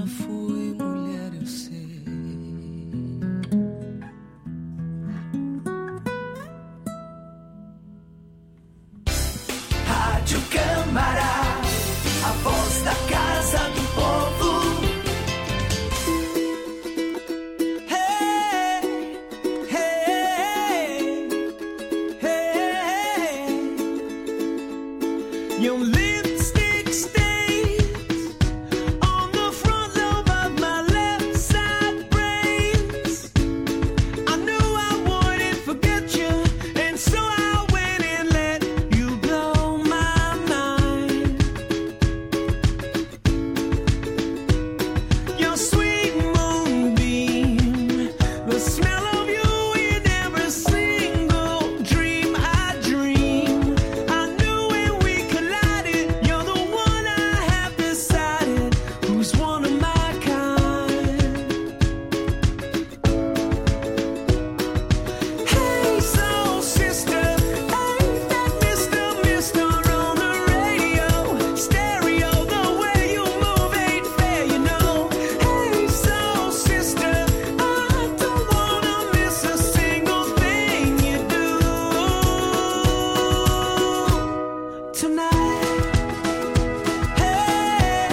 já fui mulher, eu sei. Rádio Câmara, a voz da Casa do Povo. Your lipstick stains on the front lobe of my left side brains. I knew I wouldn't forget you, and so I went and let you blow my mind. Your sweet moonbeam, the smell of you in every single dream I dream. I knew when we collided, you're the one I have decided who's one of my kind. Hey, soul sister, ain't that Mr. on the radio? Stereo, the way you move ain't fair, you know. Hey, soul sister, I don't wanna miss a single thing you do tonight. Hey,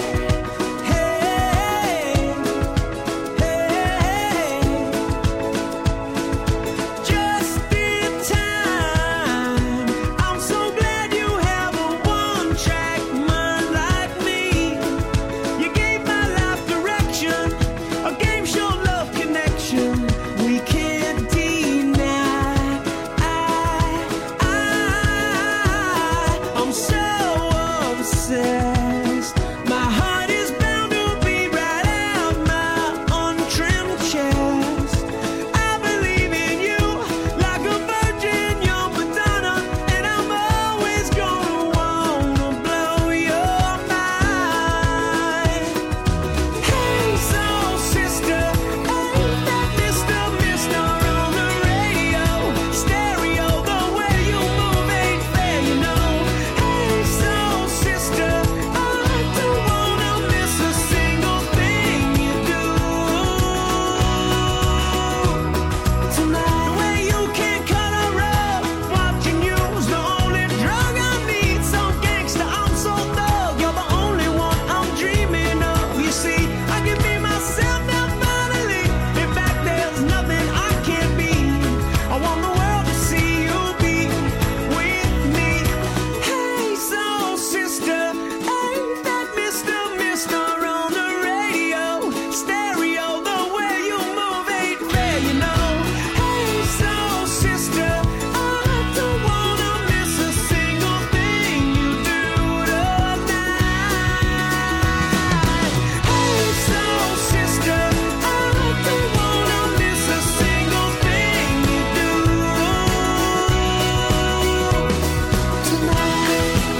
hey, hey, just in time. I'm so glad you have a one-track mind like me. You gave my life direction, a game show love connection we can't deny. I'm so obsessed. My heart is bound to beat right out my untrimmed chest. I believe in you like a virgin, you're Madonna, and I'm always gonna wanna blow your mind. Hey, soul sister, ain't that Mr. on the radio? Stereo, the way you move ain't fair, you know. Hey, soul sister, I don't wanna miss a single thing you do tonight. The way you can cut a rug, watching you's the only drug I need. So gangsta, I'm so thug, you're the only one I'm dreaming of. You see, I can be myself now finally. In fact, there's nothing I can't be. I want the world to see you be with me. Hey, soul sister, ain't that Mr. on the radio? Stereo, the way you move ain't fair, you know. Hey, soul sister, I don't wanna miss a single thing you do tonight. Hey, soul sister, I don't wanna miss a single thing you do tonight.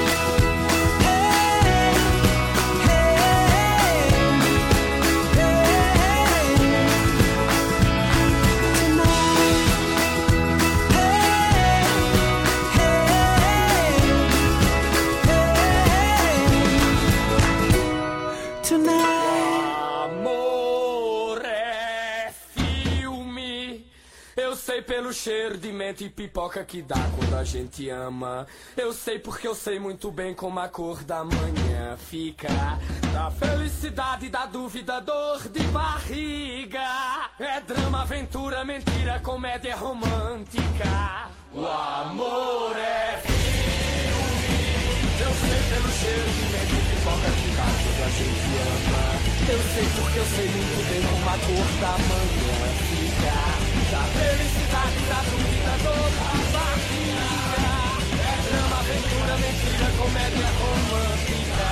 Amor é filme. Eu sei pelo cheiro de menta e pipoca que dá quando a gente ama. Eu sei porque eu sei muito bem como a cor da manhã fica. Da felicidade, da dúvida, dor de barriga. É drama, aventura, mentira, comédia romântica. O amor é filme. Eu sei pelo cheiro de menta e pipoca que dá quando a gente ama. Eu sei porque eu sei muito bem como a cor da manhã fica. Da felicidade, da dúvida, dor da barriga. É drama, aventura, mentira, comédia romântica.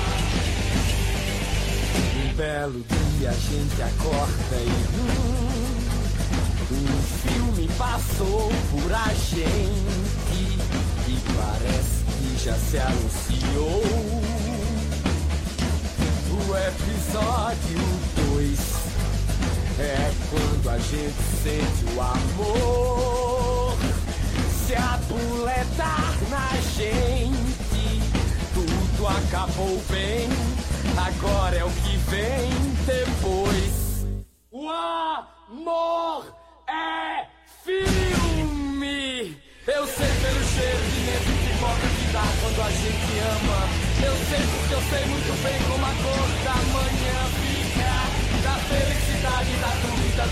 Um belo dia a gente acorda e filme passou por a gente e parece que já se anunciou. O episódio 2 é quando a gente sente o amor se abuletar na gente. Tudo acabou bem, agora é o que vem.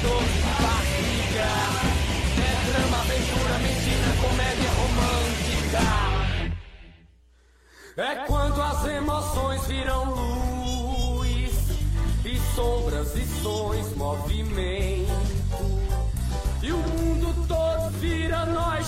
dor de barriga. É drama, aventura, mentira, comédia romântica. É quando as emoções viram luz e sombras e sons, movimento. E o mundo todo vira nós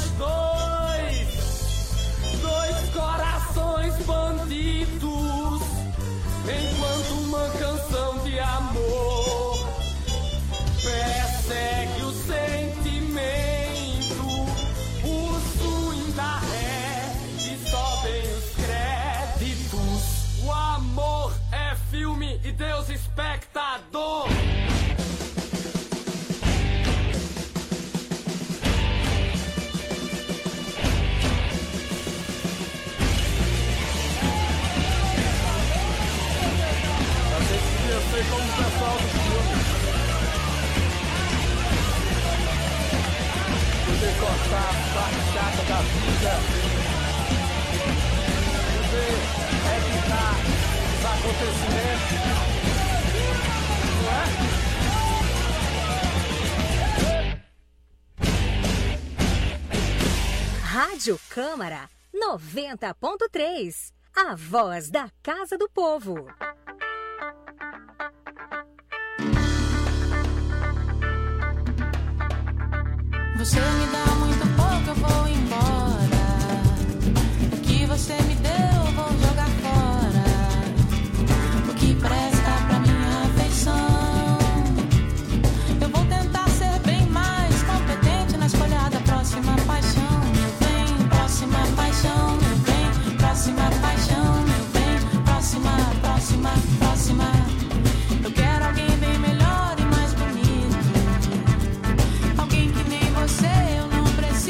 dois corações bandidos. Enquanto uma canção de amor persegue o sentimento, o swing da ré e sobem os créditos. O amor é filme e Deus espectador. Eu sei como o pessoal do filme poder cortar a parte chata da vida, poder evitar os acontecimentos, não é? Rádio Câmara 90.3, a voz da Casa do Povo. Você me dá muito pouco, eu vou embora. O que você me deu, eu vou jogar fora. O que presta pra minha afeição, eu vou tentar ser bem mais competente na escolha da próxima paixão. Meu bem, próxima paixão, meu bem, próxima paixão, meu bem, próxima. Eu quero alguém bem melhor e mais bonito. Alguém que nem você eu não preciso.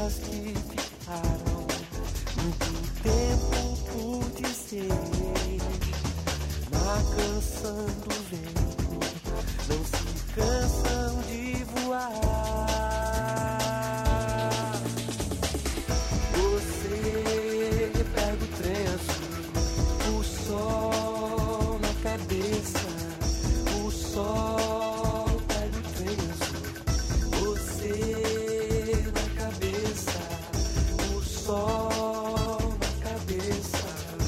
Coisas que ficaram muito tempo por dizer na canção do vento, não se cansam de voar. Você pega o trem azul, o sol na cabeça, o sol pega o trem azul, você na cabeça, o sol na cabeça.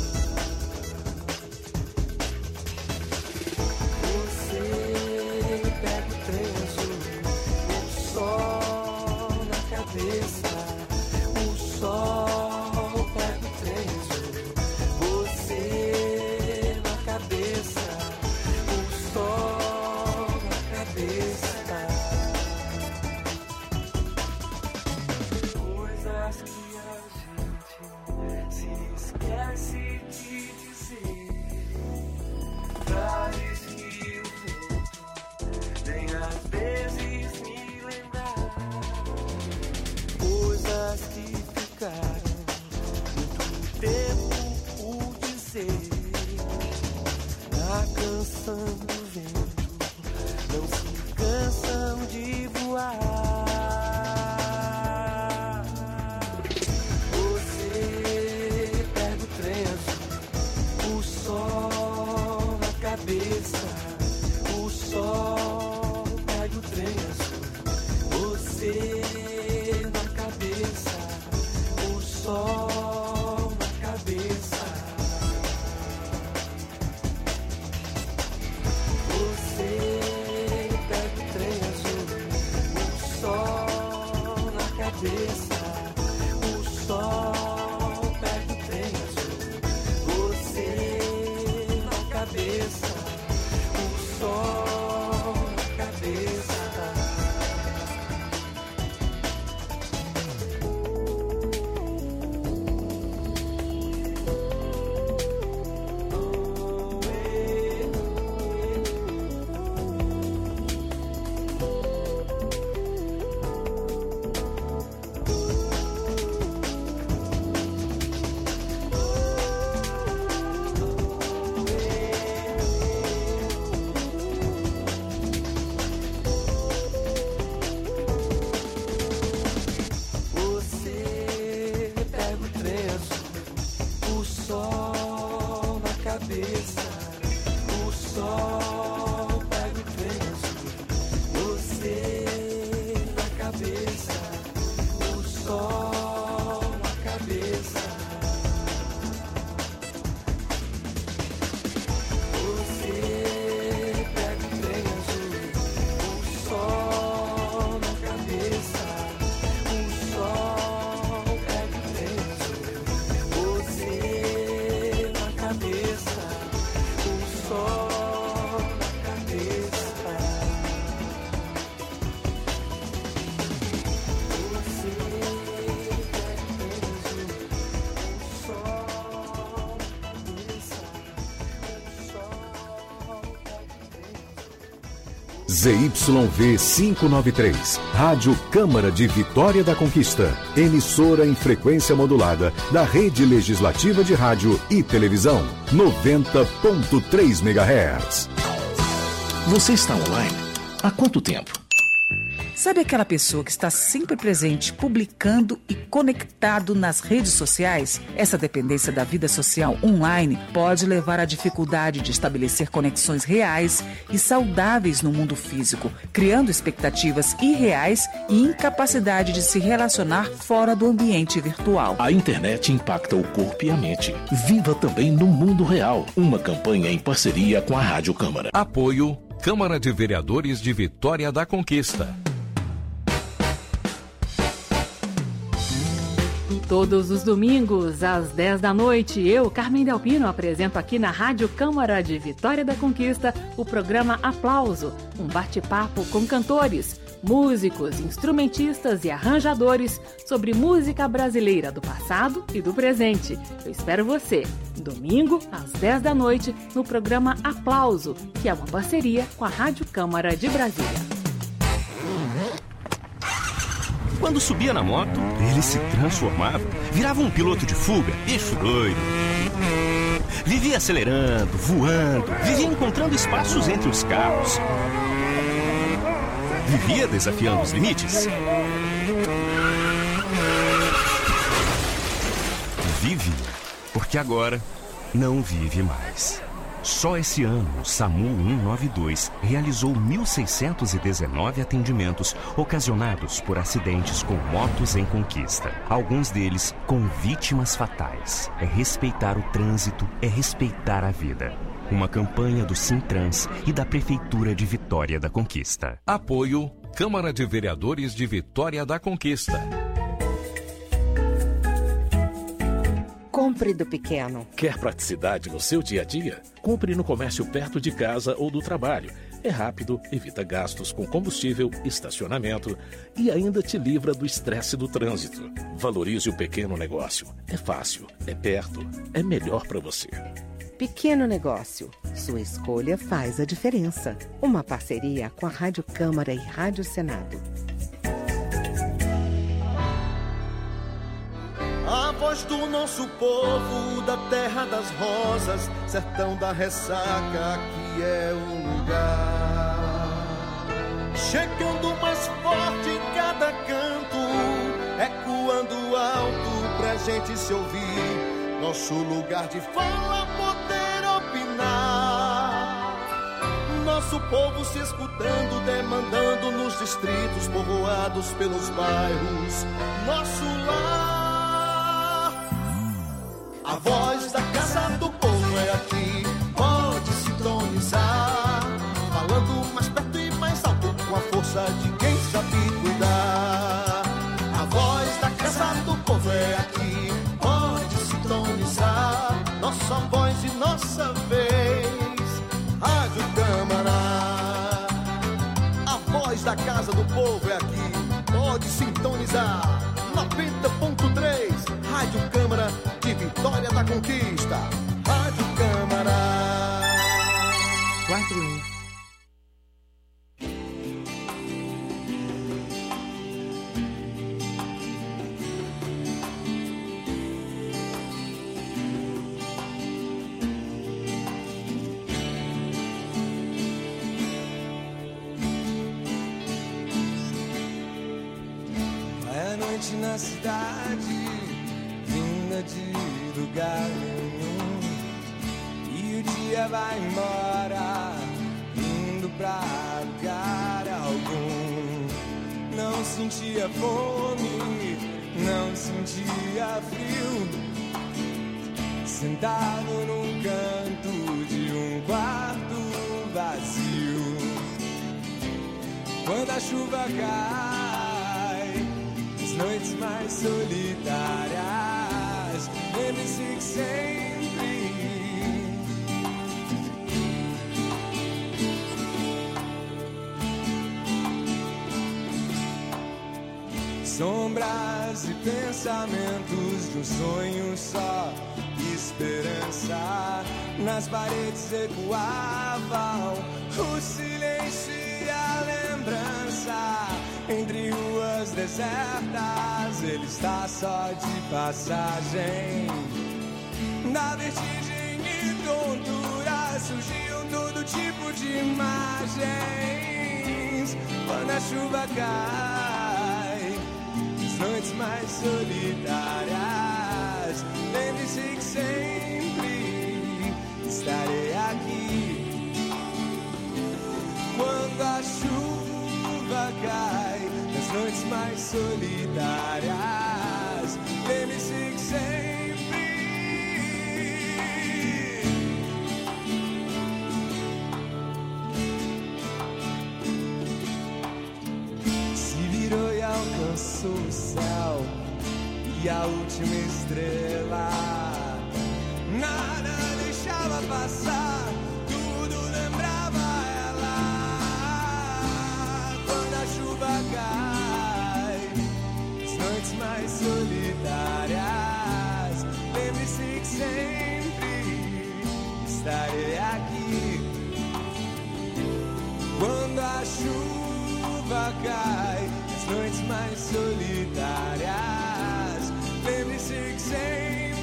Você pega o trem azul, o sol na cabeça, o sol pega o trem azul, você na cabeça, o sol na cabeça. Coisas que a gente se esquece de dizer, frases que o vento vem às vezes me lembrar, coisas que ficaram muito tempo por dizer na canção do vento, não se cansam de voar. Você pega o trem azul, o sol na cabeça, o sol pega o trem azul, você na cabeça, o sol na cabeça. Você pega o trem azul, o sol na cabeça, o sol pega o trem azul, você na cabeça, o sol na cabeça. Você pega o trem azul, o sol na cabeça, o sol pega o trem azul, você na cabeça, o sol na cabeça. Você pega o trem azul, o sol na cabeça, o sol pega o trem azul, você na cabeça, o sol na cabeça. Você ZYV 593, Rádio Câmara de Vitória da Conquista, emissora em frequência modulada da Rede Legislativa de Rádio e Televisão, 90.3 MHz. Você está online? Há quanto tempo? Sabe aquela pessoa que está sempre presente, publicando e conectado nas redes sociais? Essa dependência da vida social online pode levar à dificuldade de estabelecer conexões reais e saudáveis no mundo físico, criando expectativas irreais e incapacidade de se relacionar fora do ambiente virtual. A internet impacta o corpo e a mente. Viva também no mundo real. Uma campanha em parceria com a Rádio Câmara. Apoio Câmara de Vereadores de Vitória da Conquista. Todos os domingos, às 10 da noite, eu, Carmen Delpino, apresento aqui na Rádio Câmara de Vitória da Conquista o programa Aplauso, um bate-papo com cantores, músicos, instrumentistas e arranjadores sobre música brasileira do passado e do presente. Eu espero você, domingo, às 10 da noite, no programa Aplauso, que é uma parceria com a Rádio Câmara de Brasília. Quando subia na moto, ele se transformava, virava um piloto de fuga, bicho doido. Vivia acelerando, voando, vivia encontrando espaços entre os carros. Vivia desafiando os limites. Vive, porque agora não vive mais. Só esse ano, o SAMU 192 realizou 1.619 atendimentos ocasionados por acidentes com motos em conquista. Alguns deles com vítimas fatais. É respeitar o trânsito, é respeitar a vida. Uma campanha do Sintrans e da Prefeitura de Vitória da Conquista. Apoio Câmara de Vereadores de Vitória da Conquista. Compre do pequeno. Quer praticidade no seu dia a dia? Compre no comércio perto de casa ou do trabalho. É rápido, evita gastos com combustível, estacionamento e ainda te livra do estresse do trânsito. Valorize o pequeno negócio. É fácil, é perto, é melhor para você. Pequeno negócio. Sua escolha faz a diferença. Uma parceria com a Rádio Câmara e Rádio Senado. A voz do nosso povo, da terra das rosas, sertão da ressaca, aqui é um lugar. Chegando mais forte em cada canto, ecoando alto pra gente se ouvir. Nosso lugar de fala, poder opinar. Nosso povo se escutando, demandando nos distritos povoados pelos bairros. Nosso lar. A voz da Casa do Povo é aqui, pode sintonizar. Falando mais perto e mais alto, com a força de quem sabe cuidar. A voz da Casa do Povo é aqui, pode sintonizar. Nossa voz e nossa vez, Rádio Câmara. A voz da Casa do Povo é aqui, pode sintonizar. 90.3, Rádio Câmara de Vitória da Conquista. Rádio Câmara. 4-1. É noite na cidade, vinda de lugar nenhum, e o dia vai embora, indo pra lugar algum. Não sentia fome, não sentia frio, sentado num canto de um quarto vazio. Quando a chuva cai, as noites mais solitárias, lembre-se que sempre sombras e pensamentos de um sonho só, esperança. Nas paredes ecoavam o silêncio e a lembrança. Entre ruas desertas, ele está só de passagem. Na vertigem e tontura surgiam todo tipo de imagens. Quando a chuva cai, as noites mais solitárias, lembre-se que sempre estarei aqui. Quando a chuva cai, nas noites mais solitárias, lembre-se que sempre se virou e alcançou o céu e a última estrela. Nada deixava passar, tudo lembrava ela. Quando a chuva cai, as noites mais solitárias, lembre-se que sempre estarei aqui. Quando a chuva cai, as nas noites mais solitárias, lembre-se que sempre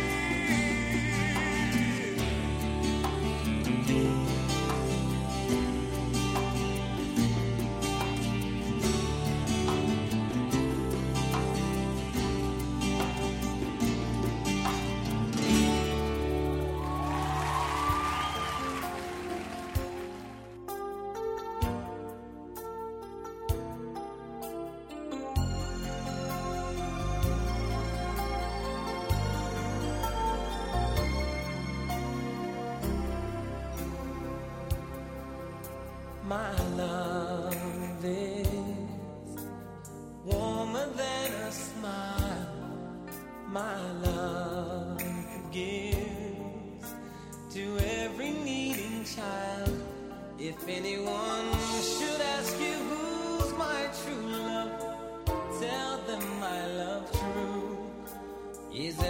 my love is warmer than a smile. My love gives to every needing child. If anyone should ask you who's my true love, tell them my love true is